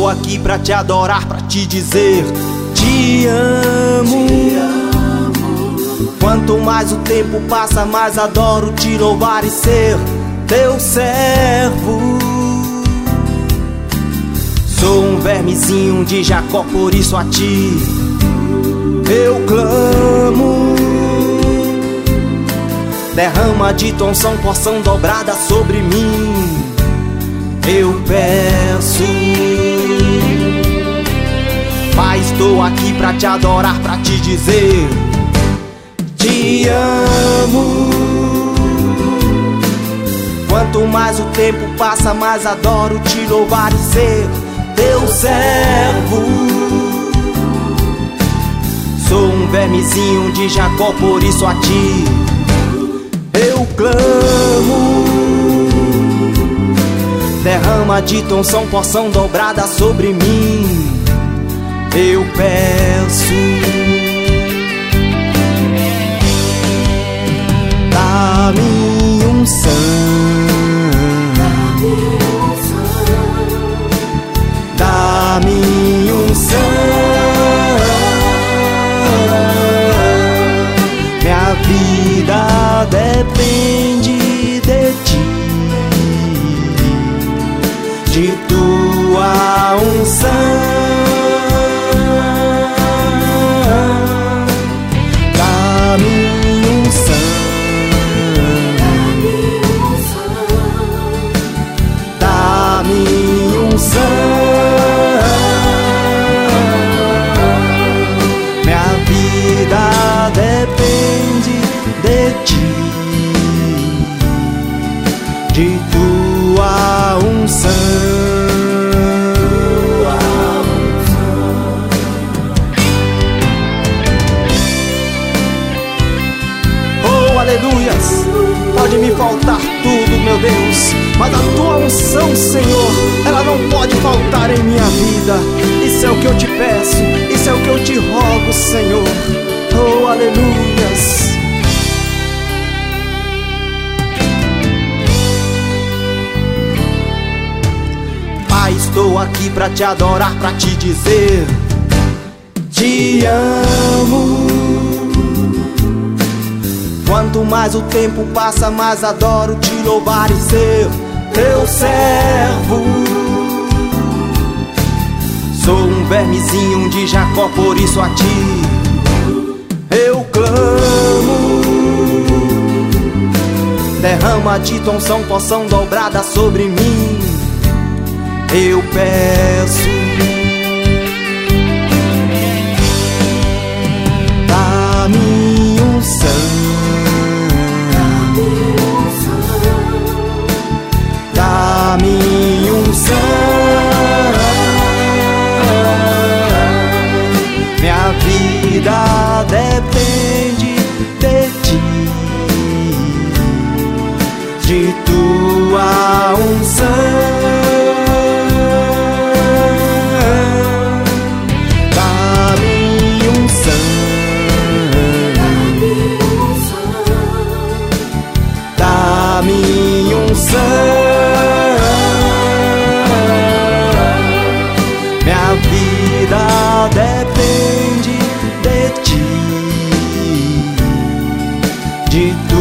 estou aqui pra te adorar, pra te dizer te amo. Quanto mais o tempo passa, mais adoro te louvar e ser teu servo. Sou um vermezinho de Jacó, por isso a ti eu clamo. Derrama de tua unção, porção dobrada sobre mim, eu peço. Pai, estou aqui pra te adorar, pra te dizer te amo. Quanto mais o tempo passa, mais adoro te louvar e ser teu servo. Sou um vermezinho de Jacó, por isso a ti eu clamo. Derrama de tua unção, porção dobrada sobre mim, eu peço. Dá-me unção, dá-me unção. Minha vida depende de ti, de tua unção. Dá-me unção, dá-me unção. Minha vida depende de ti, de tua unção. Oh, aleluias! Pode me faltar tudo, meu Deus, mas a tua unção, Senhor, ela não pode faltar em minha vida. Isso é o que eu te peço, isso é o que eu te rogo, Senhor. Oh, aleluias! Pai, estou aqui pra te adorar, pra te dizer te amo. Quanto mais o tempo passa, mais adoro te louvar e ser teu servo. Sou um vermezinho de Jacó, por isso a ti eu clamo. Derrama de tua unção, porção dobrada sobre mim, eu peço. Dá-me unção, dá-me unção. Minha vida depende de ti, de tua unção. Dá-me unção, dá-me unção. Minha vida depende de ti, de